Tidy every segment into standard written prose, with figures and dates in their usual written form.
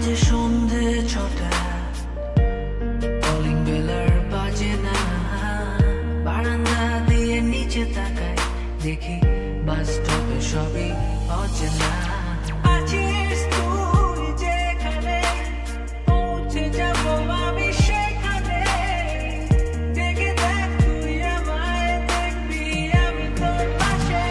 বাজে সন্ধে ছটা, কলিং বেল আর বাজে না। বারান্দা দিয়ে নিচে তাকাই, দেখি বাস স্টপে সবই অচেনা। আছিস তুই যেখানে, পৌঁছে যাবো আমি সেখানে। দেখে দেখ তুই আমায়, দেখবি আমি তোর পাশে।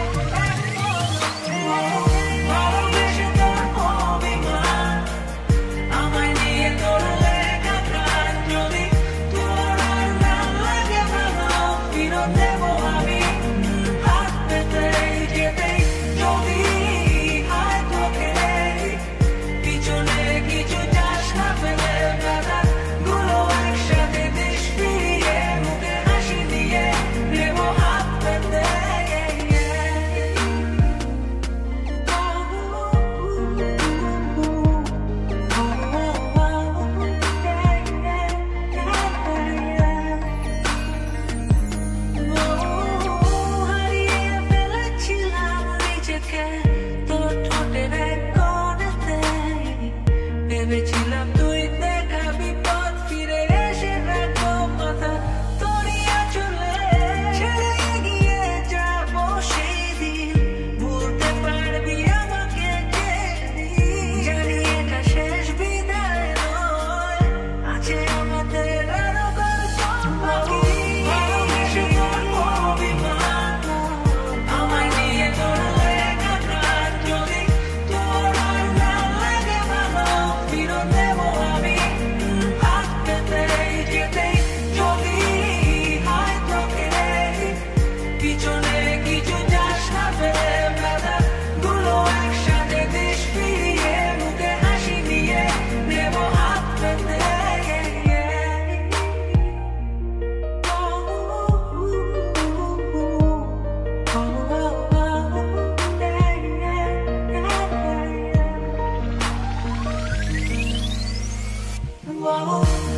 ভালোবেসে তোর অভিমান, আমায় নিয়ে তোর লেখা গান। যদি তোর আর না লাগে ভালো, ফিরত দেবো আমি হাত পেতেই যেতেই। যদি হায় তোকে পিছনে কিছু চাস না ফেলে, বাধা গুলো একসাথে দিস ফিরিয়ে, মুখে হাসি দিয়ে নেবো হাত পেতে। হারিয়ে ফেলেছিলাম নিজেকে তোর ঠোঁটের এক কোণেতে। ভেবেছিলাম তুই দেখাবি পথ, ফিরে এসে রাখবো মাথা তোরই আঁচলে। ছেড়ে এগিয়ে যাবো সেই দিন, ভুলতে পারবি আমাকে যেদিন। জানি এটা শেষ বিদায় নয়, আছে আমাদের আরো গল্প বাকি। ভালোবেসে তোর অভিমান, আমায় নিয়ে তোর লেখা গান। যদি তোর আর না লাগে ভালো, ফিরত দেবো আমি হাত পেতেই যেতেই। যদি হয় তোকে পিছনে কিছু যাস না ফেলে, বাধা গুলো একসাথে দিস ফিরিয়ে, মুখে হাসি দিয়ে নেবো হাত পেতে। Whoa.